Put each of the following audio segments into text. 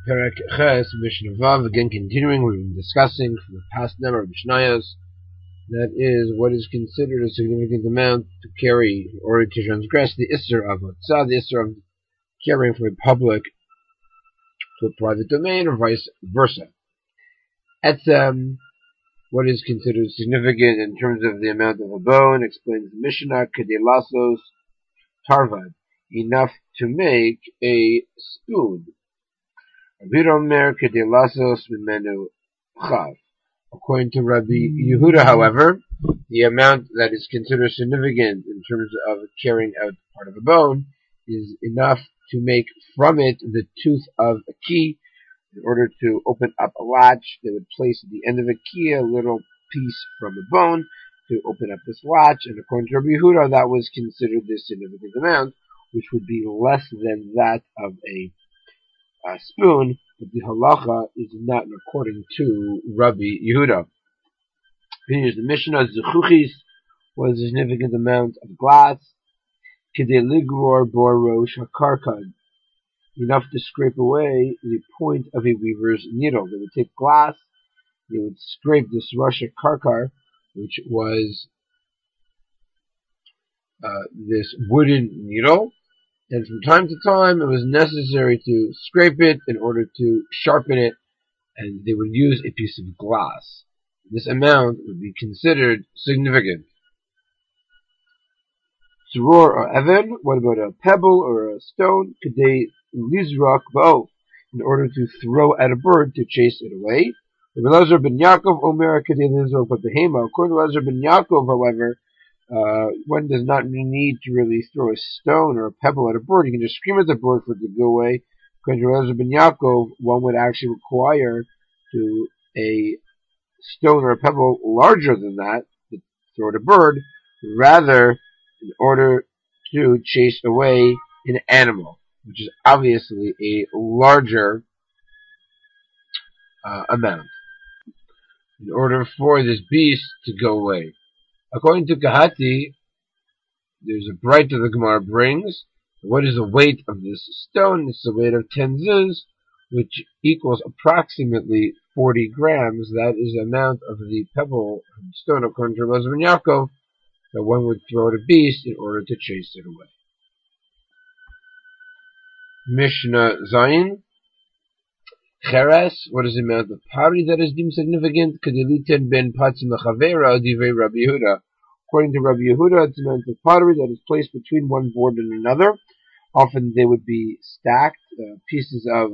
Perek Ches, Mishnah Vav, again continuing, we've been discussing for the past number of Mishnayos, that is, what is considered a significant amount to carry in order to transgress the Isser of Hotzah, the Isser of carrying from a public to a private domain, or vice versa. Etzem, what is considered significant in terms of the amount of a bone, explains the Mishnah, Kedei Lasos Tarvad, enough to make a spoon. According to Rabbi Yehuda, however, the amount that is considered significant in terms of carrying out part of a bone is enough to make from it the tooth of a key. In order to open up a latch, they would place at the end of a key a little piece from a bone to open up this latch, and according to Rabbi Yehuda, that was considered the significant amount, which would be less than that of a spoon, but the halacha is not according to Rabbi Yehuda. Here's the Mishnah, Zechuchis was a significant amount of glass, Kedei Ligror Bor Rosh HaKarkan, enough to scrape away the point of a weaver's needle. They would take glass, they would scrape this Rosh HaKarkar, which was this wooden needle, and from time to time it was necessary to scrape it in order to sharpen it, and they would use a piece of glass. This amount would be considered significant. Suror or Evan, what about a pebble or a stone? Kedei Lizrak Ba'o, in order to throw at a bird to chase it away. Rabbi Elazar ben Yaakov Omer Kedei Lizrak Ba'behema. According to Elazar ben Yaakov, however, one does not need to really throw a stone or a pebble at a bird. You can just scream at the bird for it to go away. According to Elazar ben Yaakov, one would actually require to a stone or a pebble larger than that to throw at a bird, rather in order to chase away an animal, which is obviously a larger amount, in order for this beast to go away. According to Kahati, there's a bright that the Gemara brings. What is the weight of this stone? It's the weight of 10 zuz, which equals approximately 40 grams. That is the amount of the pebble and stone, according to Elazar ben Yaakov, that one would throw at a beast in order to chase it away. Mishnah Zayin. Cheres, what is the amount of pottery that is deemed significant? Kediliten ben patzim lechavera divrei Rabbi Yehuda. According to Rabbi Yehuda, it's the amount of pottery that is placed between one board and another. Often they would be stacked pieces of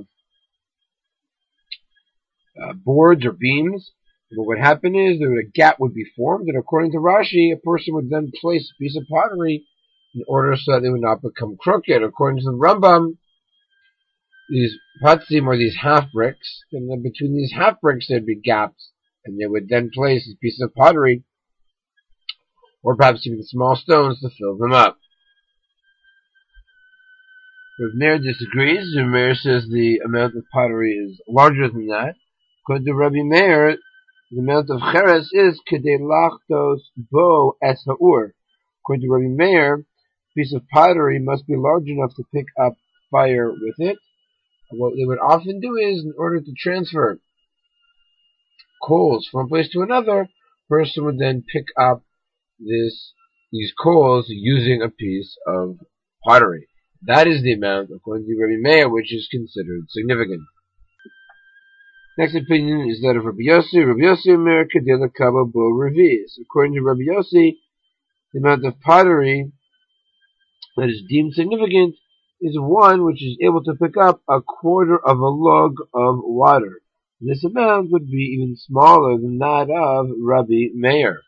boards or beams. And what would happen is a gap would be formed, and according to Rashi, a person would then place a piece of pottery in order so that they would not become crooked. According to the Rambam, these patzim or these half bricks, and then between these half bricks there'd be gaps, and they would then place a piece of pottery, or perhaps even small stones, to fill them up. Rav Meir disagrees. Rav Meir says the amount of pottery is larger than that. According to Rabbi Meir, the amount of cheres is kedei lachtos bo es ha'ur. According to Rabbi Meir, a piece of pottery must be large enough to pick up fire with it. What they would often do is, in order to transfer coals from one place to another, a person would then pick up these coals using a piece of pottery. That is the amount, according to Rabbi Meir, which is considered significant. Next opinion is that of Rabbi Yossi. Rabbi Yossi Omer kedei lekaba bo revis. According to Rabbi Yossi, the amount of pottery that is deemed significant is one which is able to pick up a quarter of a log of water. This amount would be even smaller than that of Rabbi Meir.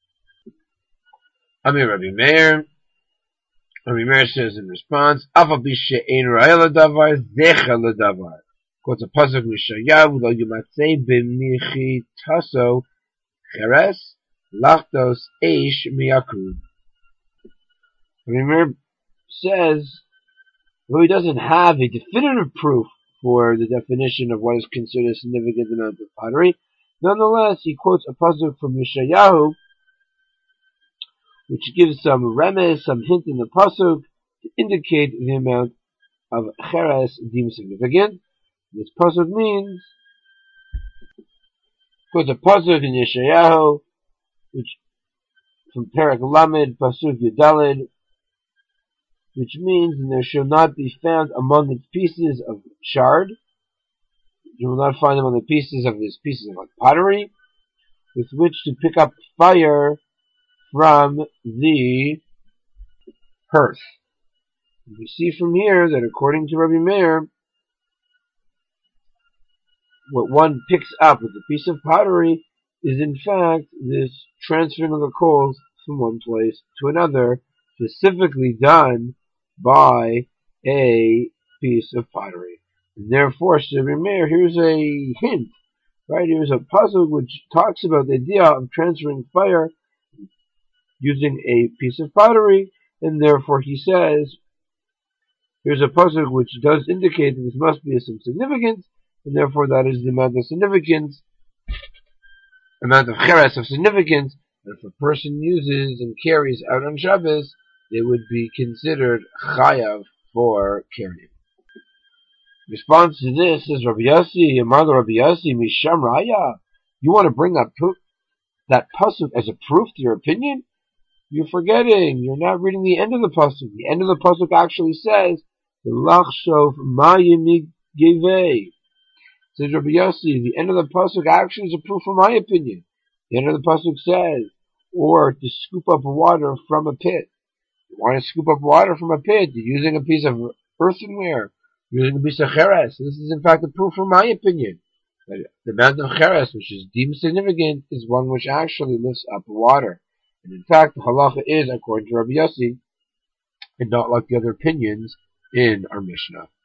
Rabbi Meir says in response, Afa bishe ein ra'el davar zecha l'davar. Quotes a pasuk Mishayav, lo yumatzei b'michitaso cheres lachtos eish miyakud. Rabbi Meir says, though he doesn't have a definitive proof for the definition of what is considered a significant amount of pottery, nonetheless, he quotes a pasuk from Yeshayahu, which gives some remez, some hint in the pasuk to indicate the amount of cheres deemed significant. This pasuk means, quotes a pasuk in Yeshayahu, which from Perek Lamed, pasuk Yudalid, which means, and there shall not be found among its pieces of shard, you will not find among the pieces of these pieces of like pottery, with which to pick up fire from the hearth. We see from here that according to Rabbi Meir, what one picks up with a piece of pottery is in fact this transferring of the coals from one place to another, specifically done by a piece of pottery. And therefore, Rabbi Meir, here's a hint, right? Here's a puzzle which talks about the idea of transferring fire using a piece of pottery, and therefore he says, here's a puzzle which does indicate that this must be of some significance, and therefore that is the amount of significance, amount of cheres of significance, that if a person uses and carries out on Shabbos, they would be considered chayav for carrying. Response to this is Rabbi Yossi, Amar Rabbi Yossi, Misham Raya. You want to bring that pasuk as a proof to your opinion? You're forgetting. You're not reading the end of the pasuk. The end of the pasuk actually says, "L'achshov ma yimig gevei." Says Rabbi Yossi, the end of the pasuk actually is a proof for my opinion. The end of the pasuk says, or to scoop up water from a pit. You want to scoop up water from a pit, you're using a piece of earthenware, you're using a piece of cheres. This is in fact a proof for my opinion. That the amount of cheres, which is deemed significant, is one which actually lifts up water. And in fact, the halacha is according to Rabbi Yossi, and not like the other opinions in our Mishnah.